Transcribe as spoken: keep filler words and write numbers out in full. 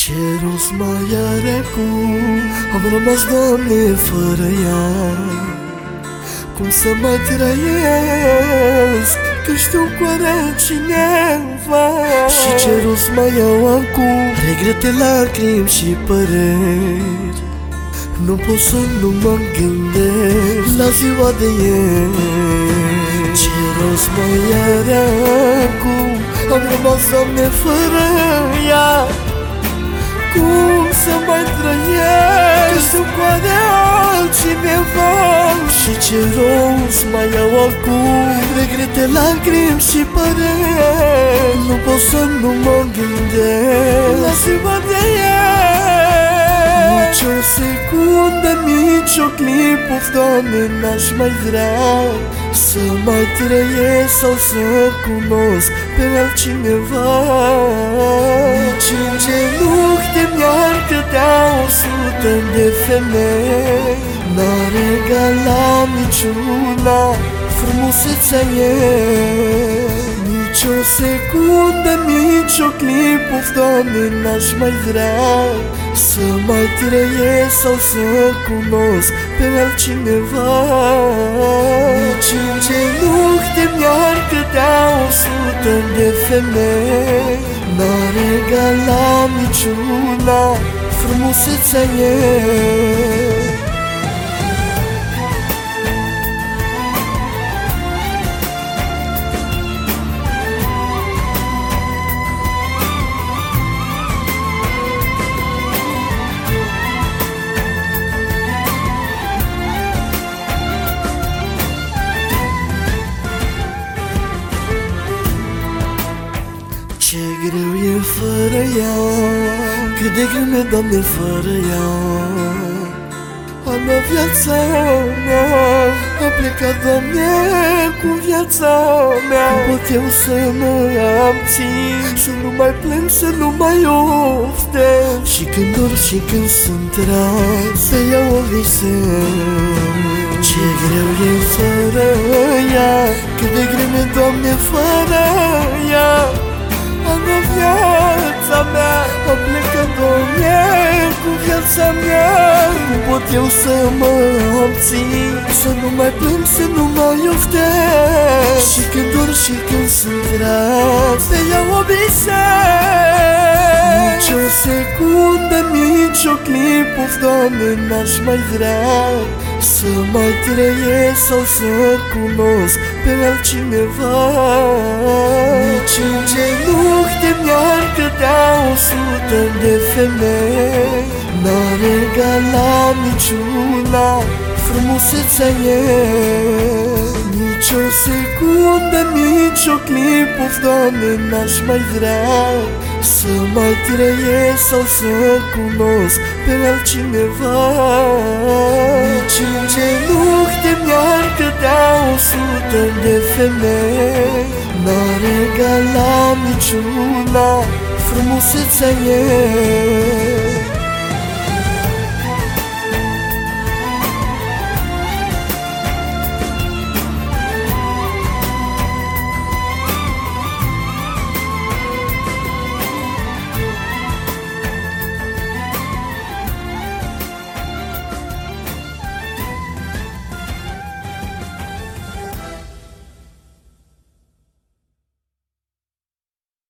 Ce rost mai are acum? Am rămas, Doamne, fără ea. Cum să mai trăiesc, că știu cu are cineva. Și ce rost mai au acum? Regrete, lacrimi și păreri. Nu pot să nu mă gândesc la ziua de ieri. Ce rost mai are acum? Am rămas, Doamne, fără ea. Cum să mai trăiesc, că știu cu are altcineva. Și ce rost mai au acum? Regrete, lacrimi și păreri. Nu pot să nu mă gândesc la ziua de ieri. Nici o secundă, nici o clipă, Doamne, n-aș mai vrea să mai trăiesc sau să cunosc pe altcineva. Nici în genunchi de mi-ar cădea o sută de femei, n-ar regala niciuna frumusețea ei. Nici o secundă, nici o clipă, Doamne, n-aș mai vrea să mai trăiesc sau să cunosc pe altcineva. Nici în genunchi de mi-ar cădea o sută de femei, n-ar regala niciuna frumusețea ei. Ce greu e fără ea, cât de greu mi-e, Doamne, fără ea. A mea, viața mea a plecat, Doamne, cu viața mea. Cum pot eu să mă abțin, să nu mai plâng, să nu mai oftesc? Și când dorm și când sunt rar, să iau o visez. Ce greu e fără ea, cât de greu mi-e, Doamne, fără ea. A mea, viața mea a plecat, Doamne, cu viața mea. Cum pot eu să mă abțin, să nu mai plâng, să nu mai oftesc? Și când dorm și când sunt rar, să iau o visez. Nici o secundă, nici o clipă, Doamne, n-aș mai vrea să mai trăiesc sau să cunosc pe altcineva. Nici în genunchi de mi-ar cădea o sută de femei, n-ar regala niciuna frumusețea ei. Nici o secundă, nici o clipă, Doamne, n-aș mai vrea să mai trăiesc sau să cunosc pe altcineva. Nici în genunchi de mi-ar cădea o sută de femei, n-ar regala niciuna frumusețea ei.